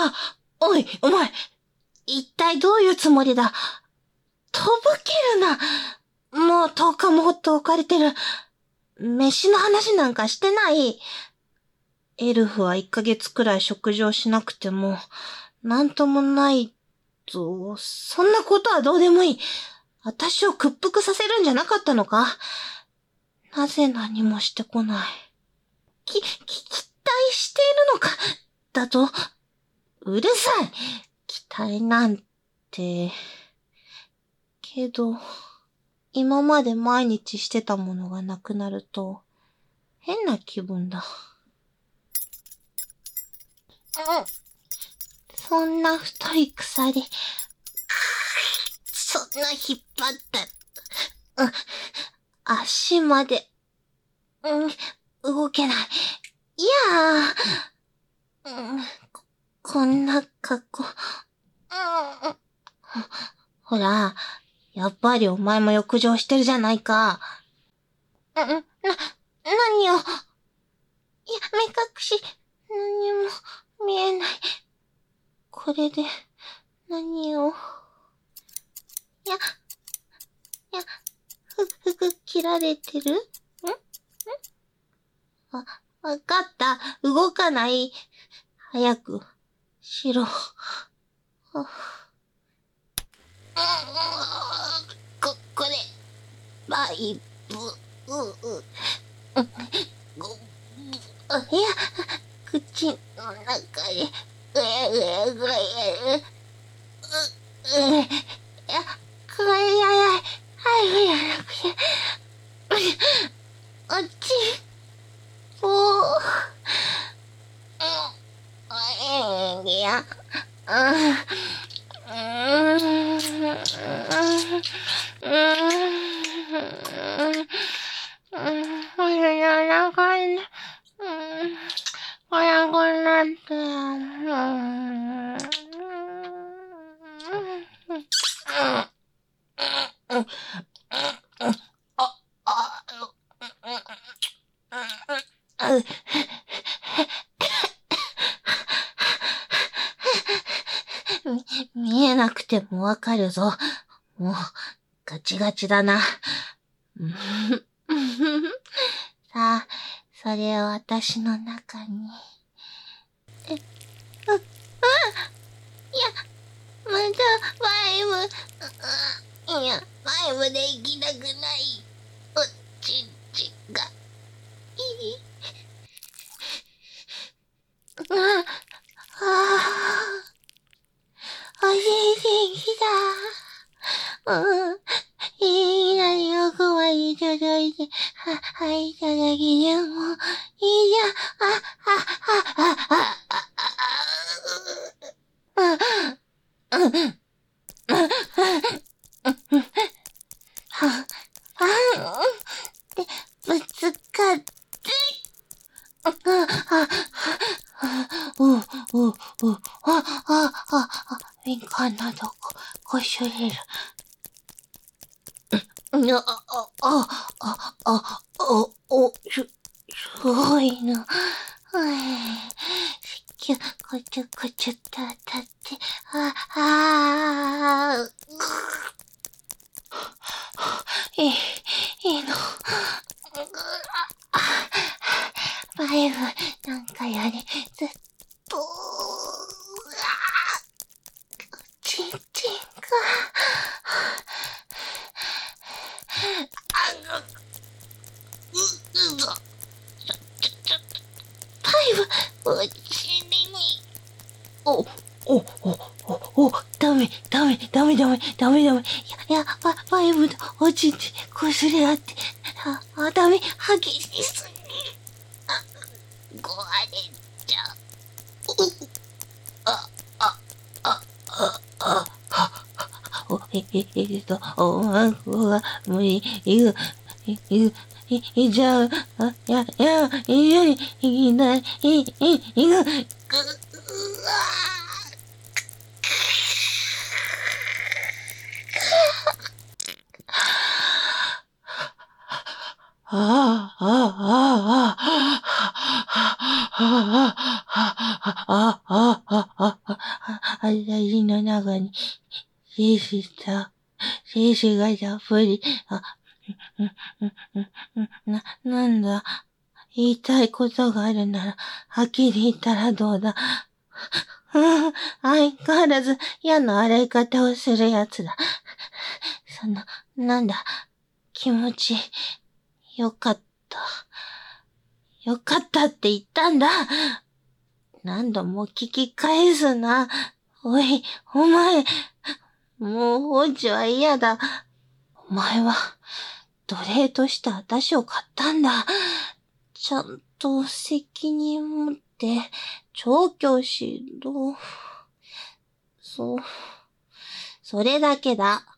おい、お前、一体どういうつもりだ。とぼけるな。もう10日もほっと置かれてる。飯の話なんかしてない。エルフは1ヶ月くらい食事をしなくても、なんともないと、そんなことはどうでもいい。私を屈服させるんじゃなかったのか？なぜ何もしてこない。期待しているのかだと？うるさい。期待なんて。けど、今まで毎日してたものがなくなると、変な気分だ。そんな太い鎖、そんな引っ張った。足まで、動けない。いやこんな格好。ほら、やっぱりお前も浴場してるじゃないか。何を。いや、目隠し、何も見えない。これで、何を。服切られてる？わかった。動かない。早く、しろ。これ、バイブ、いや、口の中で、いや、これじゃない。はい、やなくて。あっち、いや、見えなくてもわかるぞ。もう、ガチガチだな。さあ、それを私の中に。いや、また、いや、バイブで行きたくない。おちんちが、いい。おしいてきた。いいなによくまで届いて、はいただきでも、いいじゃん。で、ぶつかって、敏感などこしょれる。すごいな。こちょこちょと当たって、いいの。バイブなんかよりずっと、ちんちんが、バイブ、お尻に。ダメ。バイブとおちんちん、こすれ合って。ダメ、激しすぎ。壊れちゃう。無理、じゃあ、いない、 私の中に、獅子がたっぷり、なんだ、言いたいことがあるなら、はっきり言ったらどうだ。相変わらず嫌な洗い方をするやつだ。なんだ、気持ち、よかった。よかったって言ったんだ。何度も聞き返すな。おい、お前、もう放置は嫌だ。お前は、奴隷として私を買ったんだ。ちゃんと責任持って、調教師、それだけだ。